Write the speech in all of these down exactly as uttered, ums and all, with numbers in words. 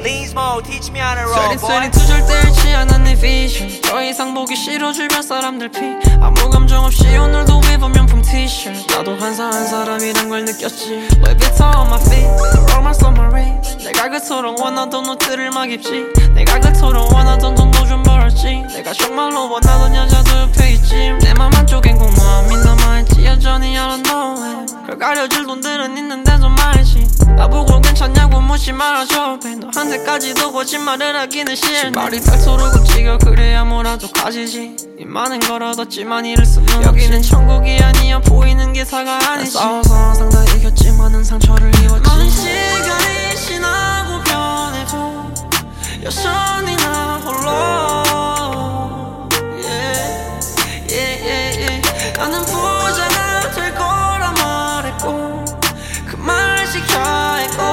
Leansmo teach me how to roll boy 쇠리 절대 잃지 않은 내 vision 더 이상 보기 싫어 주변 사람들 피 아무 감정 없이 오늘도 입어 명품 티셔츠 나도 한사한 사람이란 걸 느꼈지 Louis Vuitton on my feet Roman summer rain 내가 그토록 원하던 옷들을 막 입지 내가 그토록 원하던 돈도 좀 벌었지 내가 정말로 원하던 여자도 옆에 있지 내 맘 한쪽엔 공허함이 남아있지 여전히 I don't know it 그걸 가려줄 돈들은 있는데도 말이지 나보고 괜찮냐고 묻지 말아줘 너한테까지도 거짓말을 하기는 싫네 신발이 닳도록 움직여 그래야 뭐라도 가지지 이 많은 걸 얻었지만 이를 수는 여기는 천국이 아니야 보이는 게 사가 아니지 싸워서 항상 다 이겼지만은 상처를 입었지 많은 시간이 지나고 변해도 여전히 나 홀로 yeah, yeah, yeah, yeah. 나는 부자가 될 거라 말했고 그 말 지켜야 했고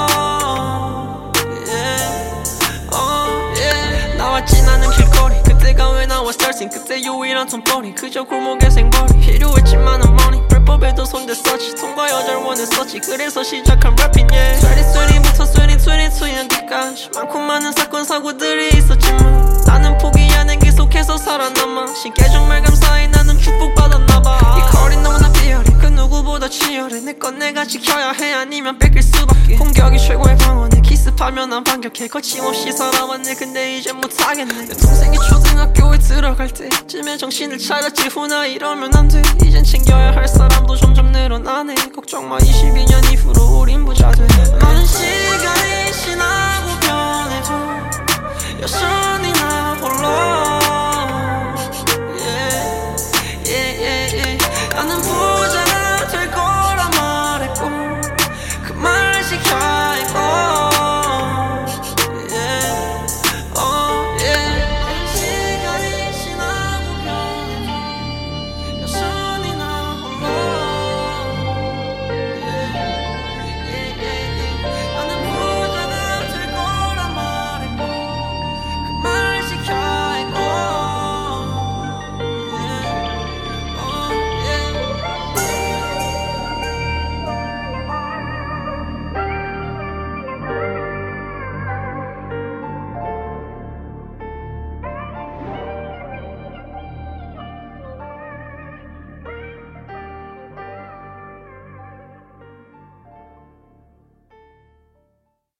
나왔지 나는 길거리 그때가 왜 나와 스타팅 그때 유일한 돈벌이 그저 골목의 생벌이 필요했지만은 money 불법에도 손댔었지 돈과 여자를 원했었지 그래서 시작한 래핑 yeah 이십, 이십부터 이십이 년까지 많고 많은 사건 사고들이 있었지만 나는 포기 안 해 계속해서 살아남아 신께 정말 감사해 나는 축복받았나봐 이 거리 너무나 비열해 그 누구보다 치열해 내 건 내가 지켜야 해 아니면 뺏길 수밖에 공격이 최고의 방어네 기습하면 난 반격해 거침없이 살아왔네 근데 이제 못하겠네 내 동생이 초등학교에 들어갈 때쯤에 정신을 차렸지 후나 이러면 안돼 이젠 챙겨야 할 사람도 점점 늘어나네 걱정마 이십이 년 이후로 우린 부자 돼 많은 시간이 지나고 변해도 여전히